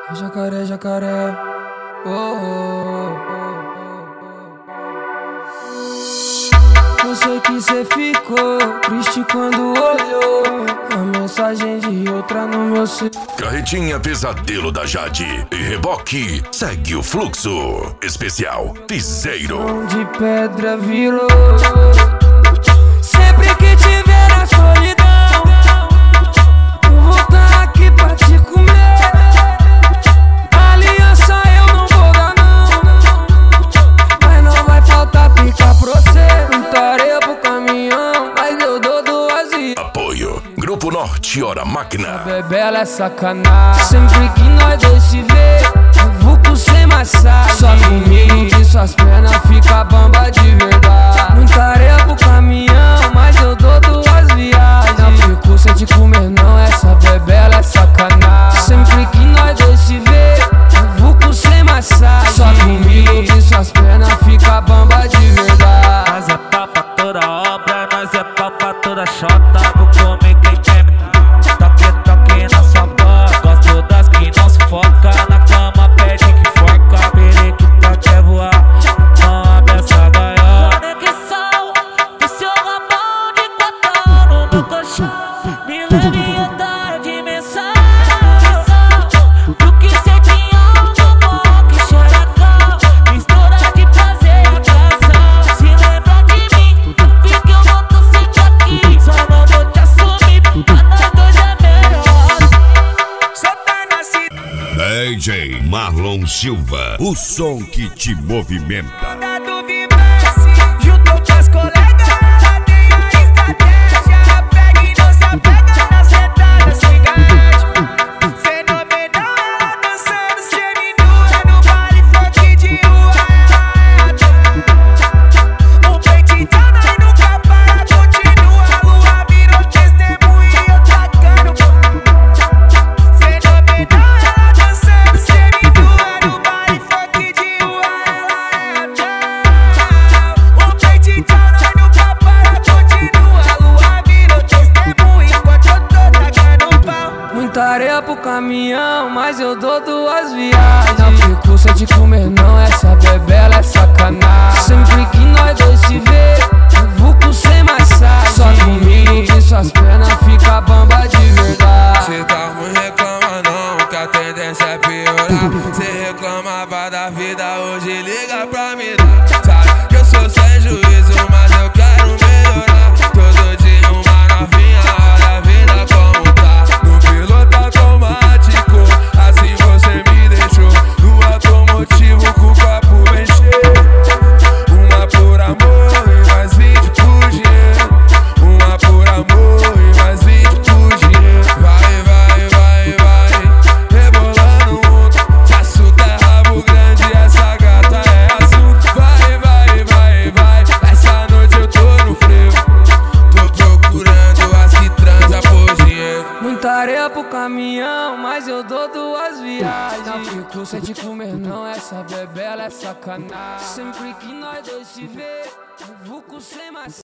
Jacaré, jacaré. Oh, oh, oh. Eu sei que cê ficou triste quando olhou a mensagem de outra no meu celular. Carretinha Pesadelo da Jade e Reboque segue o fluxo. Especial Piseiro. De pedra virou. Sempre que tiver a solidão, eu vou tá aqui pra te comer. Aliança eu não vou dar não, mas não vai faltar pica pra você. Muita areia pro caminhão, mas eu dou duas e Apoio Grupo Norte Hora Máquina. bebê, ela é sacanagem. Sempre que nós dois se vê, eu vou com sem massagem. Só comigo que suas pernas fica bamba de verdade. Muita areia pro caminhão, mas eu dou duas viagens. Não fico sem te comer não, essa bebê, ela é sacanagem. Sempre que nós dois se vê, eu vou com sem massagem. Só comigo que suas pernas fica bamba de verdade. Nós é pau pra toda obra, nós é pau pra toda chota. Vou comer quem quer, toque na sua boca. Gosto das que não se foca, na cama pede que foca. Periquita quer voar, não abre essa gaiola. Conexão do seu rabão de quatão no meu colchão. Me leve em outra dimensão. Do que cê tinha no bom, que xerecão. Mistura de prazer e atração. Se lembra de mim, porque eu não tô sempre aqui. Só não vou te assumir, pra nós dois é melhor. Só tá na cidade. DJ Marlon Silva, o som que te movimenta. Do Vivace, juntou com as colegas, ela tem a estratégia. Pega e não se apega na sentada sem gás. Fenomenal, ela dançando seminua no baile funk de rua. Um peititão, nós nunca para, continua. A lua virou testemunha e eu tacando. Fenomenal, ela dançando seminua no baile funk de rua. Ela é tchau. Um peititão, nós nunca para, continua. A lua virou testemunha enquanto eu tô tacando pau. Muita areia pro caminhão, mas eu dou duas viagens. Não fico sem te comer não, essa bebê, ela é sacanagem. Sempre que nós dois se vê, eu vou com sem massagem. Só comigo que suas pernas fica bamba de verdade. Cê tá ruim, reclama não, que a tendência é piorar. Cê reclamava da vida, hoje liga pra me dar. Sabe que eu sou sem juízo, mas eu quero melhorar. Todo dia uma novinha, olha a vida como tá. No piloto automático, assim você me deixou. No automotivo com o copo bem cheio. Uma por amor e mais 20 por dinheiro. Uma por amor e mais 20 por dinheiro. Vai, vai, vai, vai, rebolando muito. Se assunto é rabo grande, essa gata é azul. Vai, vai, vai, vai, essa noite eu tô no frevo. Tô procurando as que transam por dinheiro. Muita areia pro caminhão, mas eu dou duas viagens. Não fico sem te comer não, essa bebê, ela é sacanagem. Sempre que nós dois se vê, eu vou com sem massagem.